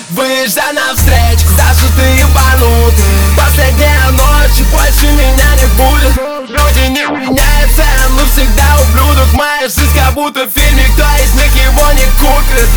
Выезжай навстречу, скажу ты ебанутый. Последняя ночь, и больше меня не будет. Люди не меняются, но всегда ублюдок. Моя жизнь как будто в фильме, кто из них его не купит.